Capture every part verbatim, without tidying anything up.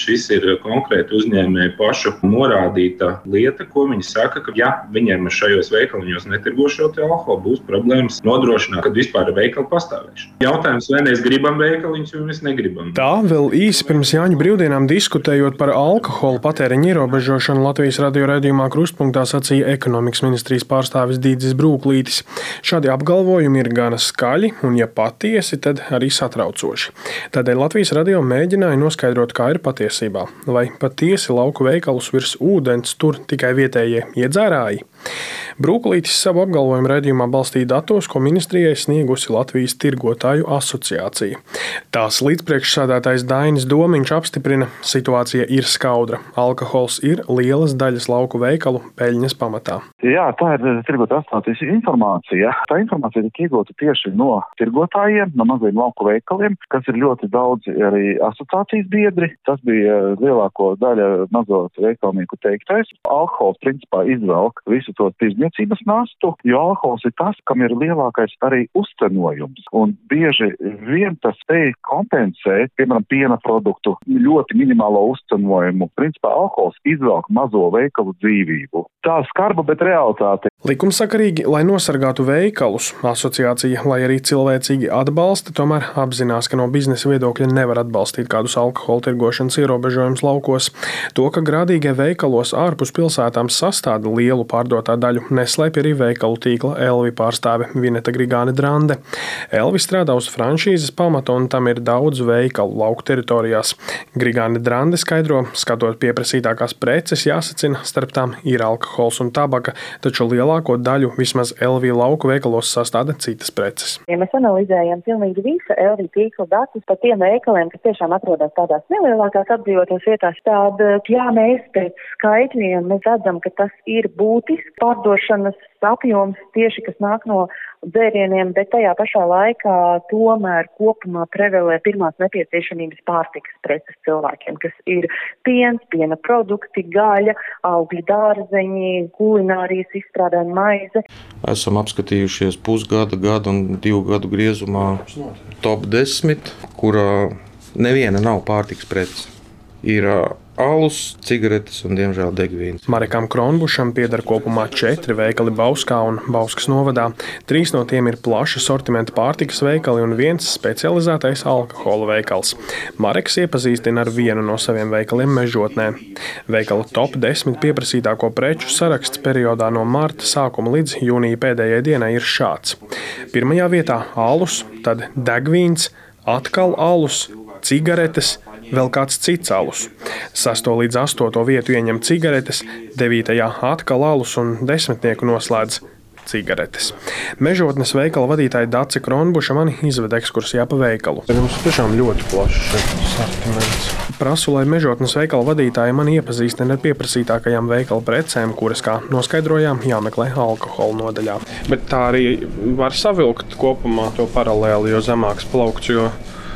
šis ir konkrēti uzņēmēju pašu norādīta lieta, ko viņi saka, ka ja viņiem šajos veikaliņos netirgo šo te alkoholu, būs problēmas nodrošināt, kad vispār ir veikali pastāvēšana. Jautājums, vai mēs gribam veikaliņus, vai mēs negribam. Tā vēl īsi pirms Jāņu brīvdienām diskutējot par alkohola patēriņa ierobežošanu Latvijas radio raidījumā Krustpunktā sacīja ekonomikas ministrijas pārstāvis Dīdzis Brūklītis. Šādi apgalvojumi ir gana skaļi un, ja patiesi, tad arī satraucoši. Tādēļ Latvijas radio mēģināja noskaidrot, kā ir patiesībā. Vai patiesi lauku veikalus virs ūdens tur tikai vietējie iedzērāji? Brūklītis savu apgalvojumu raidījumā balstīja datos, ko ministrijai sniegusi Latvijas tirgotāju asociācija. Tās līdzpriekšsēdētājs Dainis Domiņš apstiprina, situācija ir skaudra. Alkohols ir lielas daļas lauku veikalu peļņas pamatā. Jā, tā ir tirgotāju asociācijas informācija. Tā informācija tika iegūta tieši no tirgotājiem, no mazajiem lauku veikaliem, kas ir ļoti daudz arī asociācijas biedri. Tas bija lielāko daļu mazo veikalnieku teiktais. Alkohols principā izvelk visu to tirdzniecības nastu, jo alkohols ir tas, kam ir lielākais arī uzcenojums. Un bieži vien tas spēj kompensēt, piemēram, piena produktu ļoti minimālo uzcenojumu. Principā alkohols izvelk mazo veikalu dzīvību. Tā skarba, bet realitāte. Likumsakarīgi, lai nosargātu veikalus, asociācija, lai arī cilvēcīgi atbalsta, tomēr apzinās, ka no biznesa viedokļa nevar atbalstīt kādus alkohola tirgošanas ierobežojumus laukos. To, ka grādīgie veikalos ārpus pilsētām sastāda lielu pārdotā daļu, neslēpj arī veikalu tīkla Elvi pārstāve Vineta Grigāne Drande. Elvi strādā uz franšīzes pamata un tam ir daudz veikalu lauku teritorijās. Grigāne Drande skaidro, skatot pieprasītākās preces, jāsacina, starp tām ir alkohols un tabaka, taču lielāko daļu vismaz Elvi lauku veikalos sastāda citas preces. Ja mēs analizējam pilnīgi visa Elvi tīkla datus par tiem veikaliem, kas tiešām atrodas tādās nelielākās apdzīvotās vietās, tad, jā, mēs pēc skaitļiem mēs redzam, ka tas ir būtisks pārdošanas apjoms tieši, kas nāk no dzērieniem, bet tajā pašā laikā tomēr kopumā prevalē pirmās nepieciešamības pārtikas preces cilvēkiem, kas ir piens, piena produkti, gaļa, augļi, dārzeņi, kulinārijas izstrādājumi, maize. Esam apskatījušies pusgada, gada un divu gadu griezumā top desmit, kurā neviena nav pārtikas preces. Ir alus, cigaretes un, diemžēl, degvīns. Marekam Kronbušam pieder kopumā četri veikali Bauskā un Bauskas novadā. Trīs no tiem ir plaša sortimenta pārtikas veikali un viens specializētais alkohola veikals. Mareks iepazīstina ar vienu no saviem veikaliem Mežotnē. Veikala top desmit pieprasītāko preču saraksts periodā no marta sākuma līdz jūnija pēdējai dienai ir šāds. Pirmajā vietā alus, tad degvīns, atkal alus, cigaretes, vēl kāds cits alus. Sesto līdz astoto vietu ieņem cigaretes, devītajā atkal alus un desmitnieku noslēdz cigaretes. Mežotnes veikala vadītāja Dace Kronbuša mani izved ekskursijā pa veikalu. Jums tiešām ļoti plašs sortiments. Prasu, lai Mežotnes veikala vadītāja mani iepazīstina ar pieprasītākajām veikala precēm, kuras, kā noskaidrojām, jāmeklē alkohola nodaļā. Bet tā arī var savilkt kopumā to paralēli, jo zemāks plaukts, jo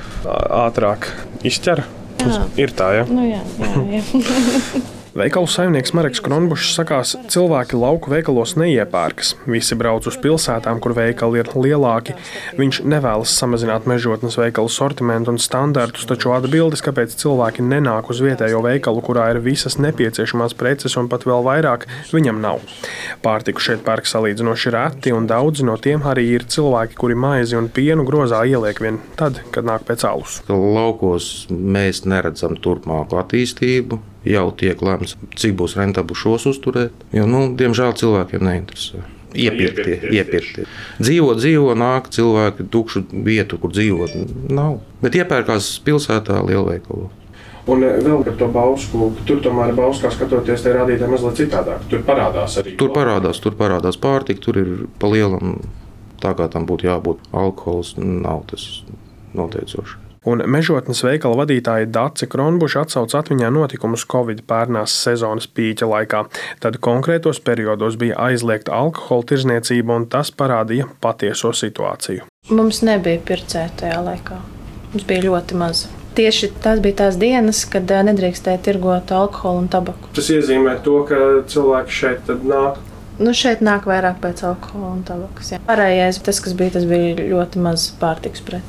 ātrāk izķer. Jā. Ir tā, ja? Nu jā, jā, jā. Veikalu saimnieks Mareks Kronbušs sakās, cilvēki lauku veikalos neiepērkas. Visi brauc uz pilsētām, kur veikali ir lielāki. Viņš nevēlas samazināt Mežotnes veikalu sortimentu un standartus, taču atbildes, kāpēc cilvēki nenāk uz vietējo veikalu, kurā ir visas nepieciešamās preces un pat vēl vairāk, viņam nav. Pārtiku šeit pērk salīdzinoši reti, un daudzi no tiem arī ir cilvēki, kuri maizi un pienu grozā ieliek vien tad, kad nāk pēc alus. Laukos mēs neredzam turpmāku attīstību. Jau tiek lēmts, cik būs rentabli šos uzturēt, jo, nu, diemžēl cilvēkiem neinteresē. Iepirktie, iepirktie. Dzīvo, dzīvo, nāk cilvēki, tukšu vietu, kur dzīvot, nav. Bet iepērkās pilsētā lielveikalos. Un vēl par to Bausku, tur tomēr Bauskā skatoties, tie rādītāji mazliet citādāk. Tur parādās arī. Tur parādās, tur parādās pārtika, tur ir pa lielam, tā kā tam būtu jābūt. Alkohols nav tas noteicoši. Un Mežotnes veikala vadītāja Dace Kronbuša atsauc atmiņā notikumus Covid pērnās sezonas pīķa laikā. Tad konkrētos periodos bija aizliegta alkohola tirzniecība, un tas parādīja patieso situāciju. Mums nebija pircēju tajā laikā. Mums bija ļoti maz. Tieši tās bija tās dienas, kad nedrīkstēja tirgot alkoholu un tabaku. Tas iezīmē to, ka cilvēki šeit tad nāk. Nu, šeit nāk vairāk pēc alkohola un tabakas. Jā. Pārējais, tas, kas bija, tas bija ļoti maz pārtikas preces.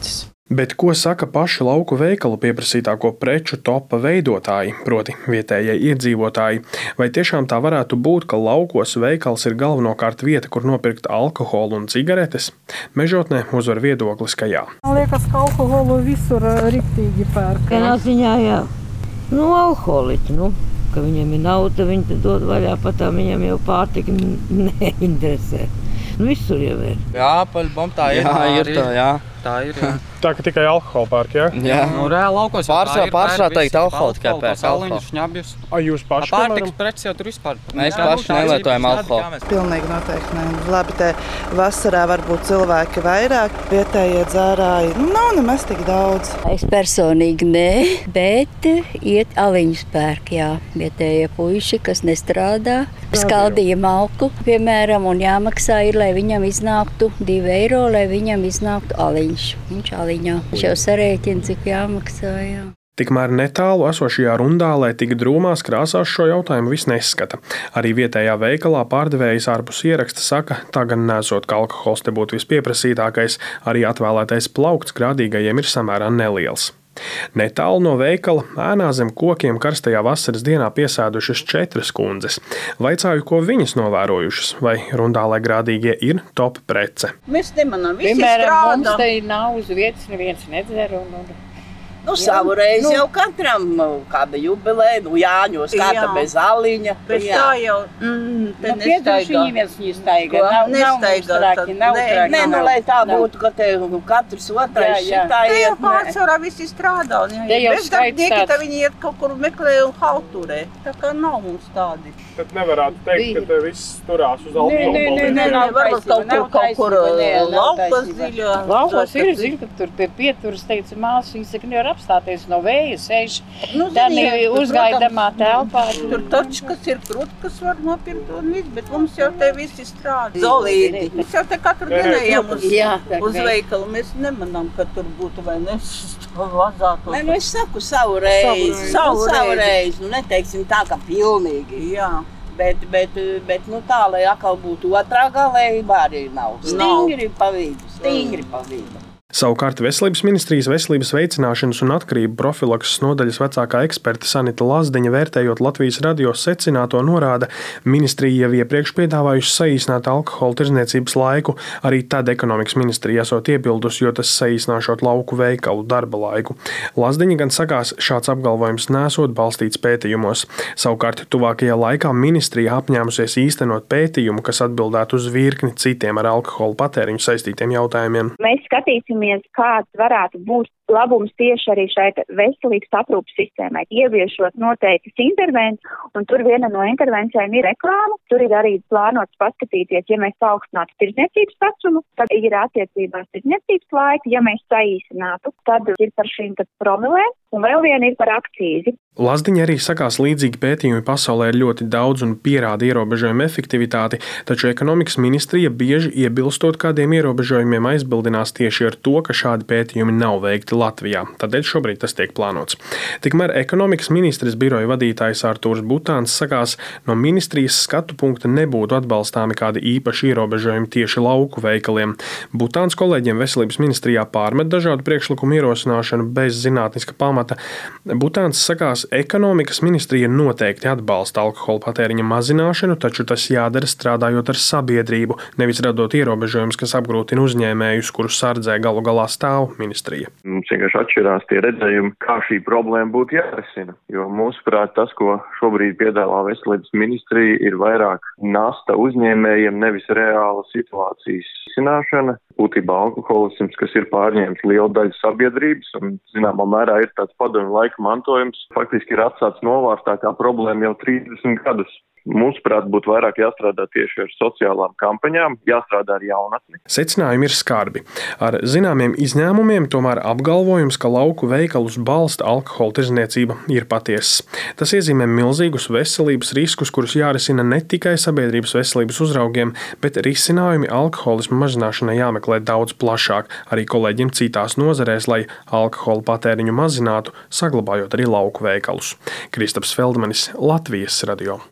Bet ko saka paši lauku veikalu pieprasītāko preču topa veidotāji, proti vietējie iedzīvotāji? Vai tiešām tā varētu būt, ka laukos veikals ir galvenokārt vieta, kur nopirkt alkoholu un cigaretes? Mežotnē uzvar viedoklis, ka jā. Man liekas, ka alkoholu visur riktīgi pērk. Vienā ziņā jā. Nu, alkoholiķi, nu, ka viņiem ir nauda, viņi te dod vaļā, pat tā viņiem jau pārtika neinteresē. Nu, visur jau ir. Jā, paļbom tā ir. Jā, ir tā, jā. Tā ir, jā. Tā, ka tikai alkoholu pērk, jā? Jā. Nu, reāli laukos jau tā ir. Pārsvarā teikt alkoholu tikai pērk. Pasauliņus, šņabjus. A, jūs paši, Pārtikas preces jau tur vispār. Mēs paši nelietojam alkoholu. Pilnīgi noteikti ne. Labi, te vasarā varbūt cilvēki vairāk, vietējie dzērāji. Nu, nav nemaz tik daudz. Es personīgi nē, bet iet aliņus pērk, jā. Vietējie puiši, kas nestrādā, skaldīja malku, piemēram, un jāmaksā ir, lai viņam iznāktu divi eiro, lai viņam iznāktu aliņš. Viņš aliņā. Viņš jau sarēķina, cik jāmaksā, jā. Tikmēr netālu esošajā Rundālē tik drūmās krāsās šo jautājumu viss neskata. Arī vietējā veikalā pārdevējs ārpus ieraksta saka, tā gan nesot, ka alkohols te būtu vispieprasītākais, arī atvēlētais plaukts grādīgajiem ir samērā neliels. Netālu no veikala ēnā zem kokiem karstajā vasaras dienā piesēdušas četras kundzes. Vaicāju, ko viņas novērojušas, vai Rundālē grādīgie ir top prece. Mēs nemanām, visi Piemēram, strādā. Mums te nav uz vietas, neviens nedzer. Un, un... Nu, savu reizi nu, jau katram kāda jubilē, nu Jāņos kāda bez aliņa. Bet jā. Tā jau mm, te nu, nestaigā. Neviens nestaigā. Nav, nestaigā. Nav traki, nav nē, traki. Nē, nu, lai tā būtu, ka te katrs otrais jā, jā. šitā iet. Te jau pārsvarā visi strādā. Bez darbnieki, tad viņi iet kaut kur meklē un hauturē. Tā kā nav mums tādi. Tad nevarētu teikt, ka te viss turās uz alkoholu. Nē, nē, nē, nē, varbūt kaut kur, kaut kur laukas dziļā. Laukos ir, zinu, ka tur pie pieturas teica māsas, viņas saka, nevar apstāties no vēja, sēž nu, tādā uzgaidamā telpā. Tur taču, kas ir krūt, kas var nopirkt un viss, bet mums jau te visi strādā. Zolīti. Mēs jau te katru dienu ejam uz, jā, uz veikalu. Mēs nemanām, ka tur būtu vai nesvazātos. Nē, nu es saku savu reizi. Savu, savu reizi. Nu, neteiksim tā, ka pilnīgi. Jā. Bet, bet, bet nu tā, lai atkal būtu otrā galējībā arī nav. Stingri pa vidu, stingri pa vidu. Savukārt Veselības ministrijas veselības veicināšanas un atkarību profilakses nodaļas vecākā eksperte Sanita Lazdiņa, vērtējot Latvijas radio secināto, norāda, ministrija jau iepriekš piedāvājusi saīsināt alkohola tirdzniecības laiku, arī tad ekonomikas ministrija esot iebildusi, jo tas saīsināšot lauku veikalu darba laiku. Lazdiņa gan sakās, šāds apgalvojums nesot balstīts pētījumos. Savukārt tuvākajā laikā ministrija apņēmusies īstenot pētījumu, kas atbildētu uz virkni citiem ar alkohola patēriņu saistītiem jautājumiem. Mēs skatīsim, kāds varētu būt labums tieši arī šai veselības aprūpas sistēmai, ieviešot noteiktas intervences, un tur viena no intervencijām ir reklāma. Tur ir arī plānots paskatīties, ja mēs paaugstinātu tirdzniecības vecumu, tad ir attiecībās tirdzniecības laika, ja mēs saīsinātu, tad ir par šīm promilēm, un vēl viena ir par akcīzi. Lazdiņa arī sakās, līdzīgi pētījumi pasaulē ir ļoti daudz un pierāda ierobežojumu efektivitāti, taču ekonomikas ministrija bieži iebilstot kādiem ierobežojumiem aizbildinās tieši ar to, ka šādi pētījumi nav veikti Latvijā. Tādēļ šobrīd tas tiek plānots. Tikmēr ekonomikas ministres biroja vadītājs Artūrs Butāns sakās, no ministrijas skatu punkta nebūtu atbalstāmi kādi īpaši ierobežojumi tieši lauku veikaliem. Butāns kolēģiem veselības ministrijā pārmet dažādu priekšlikumu ierosināšanu bez zinātniska pamata. Butāns sakās, ekonomikas ministrija noteikti atbalsta alkohola patēriņa mazināšanu, taču tas jādara strādājot ar sabiedrību, nevis radot ierobežojumus, kas apgrūtina uzņēmējus, kurus sardzē galu galā stāv ministrija. Mums vienkārši atšķirās tie redzējumi, kā šī problēma būtu jārisina, jo mūsuprāt tas, ko šobrīd piedāvā veselības ministrija, ir vairāk nasta uzņēmējiem, nevis reāla situācijas risināšana. Būtībā alkoholisms, kas ir pārņēmis lielu daļu sabiedrības un, zināmā mērā, ir tāds padomju laika mantojums, faktiski ir atstāts novārstā kā problēma jau trīsdesmit gadus. Mūsuprāt, būtu vairāk jāstrādā tieši ar sociālām kampaņām, jāstrādā ar jaunatni. Secinājumi ir skarbi. Ar zināmiem izņēmumiem tomēr apgalvojums, ka lauku veikalus balsta alkohola tirdzniecība, ir patiess. Tas iezīmē milzīgus veselības riskus, kurus jārisina ne tikai sabiedrības veselības uzraugiem, bet risinājumi alkoholisma mazināšanai jāmeklē daudz plašāk, arī kolēģiem citās nozarēs, lai alkohola patēriņu mazinātu, saglabājot arī lauku veikalus. Kristaps Feldmanis, Latvijas radio.